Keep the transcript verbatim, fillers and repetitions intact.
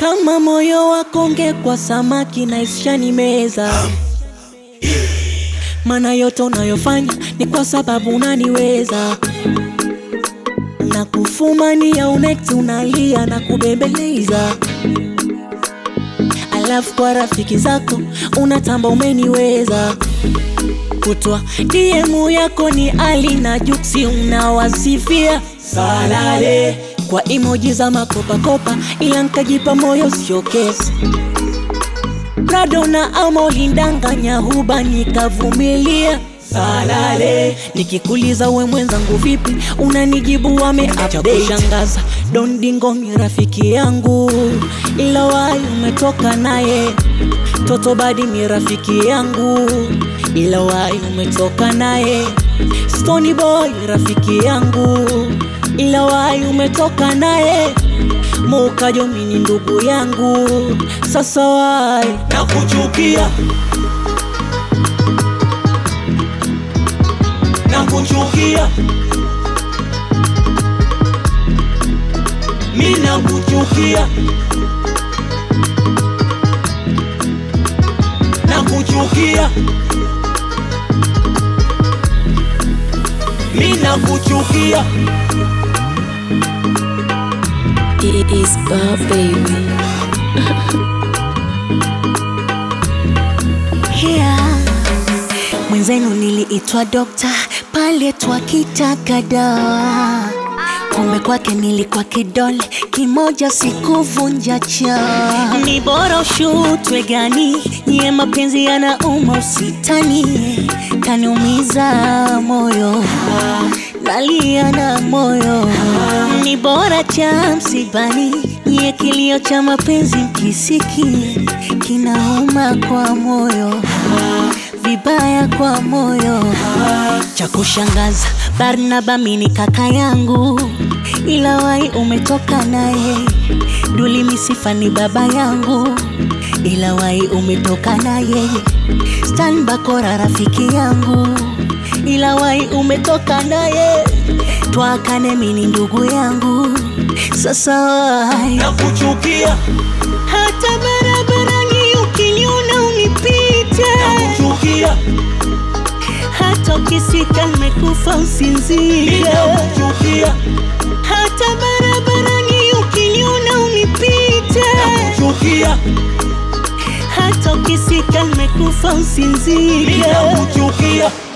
Kama moyo wako ungekuwa samaki na isishani meza, maana yote unayofanya ni kwa sababu unaniweza. Na kufumania unekti unalia na kubembeleza, alafu kwa rafiki zako unatamba umeniweza. Kutwa D M yako ni Ali na Juksi unawasifia salale kwa emoji za makopa kopa, ila nkajipa moyo sio kesi. Prado na Amo lindanganya huba nikavumilia salale. Nikikuliza we mwenzangu vipi, unanijibu wame update. Kushangaza Don Dingo ni rafiki yangu, ila wai umetoka naye. Toto Badi ni rafiki yangu, ila wai umetoka naye. Stony Boy rafiki yangu, ila wai umetoka naye. Mukajo mini ndugu yangu, sasa wai nakuchukia, nakuchukia, mimi nakuchukia, nakuchukia, mimi nakuchukia. It is Bob baby. Yeah. Mwenzenu niliitwa dokta pale twakitaka dawa, kumbe kwake nilikuwa kidole kimoja, sikuvunja cha. Ni bora ushutwe gani, nye mapenzi yanauma usitani. Kaniumiza moyo, nalia na moyo. Ni bora cha msibani, nye kilio cha mapenzi mkisiki. Kinauma kwa moyo, vibaya kwa moyo. Cha kushangaza Barnaba mini kaka yangu, ila wai umetoka naye. Duli Misifa ni baba yangu, ila wai umetoka naye. Stan Bakora rafiki yangu, ila wai umetoka naye. Twakane mini ndugu yangu, sasa wai Nakuchukia, hata barabarani ukiniona unipite. nakuchukia, Hata ukisika nimekufa usinzie. nakuchukia, Hata barabarani ukiniona unipite. nakuchukia, Hata ukisika nimekufa usinzie. nakuchukia.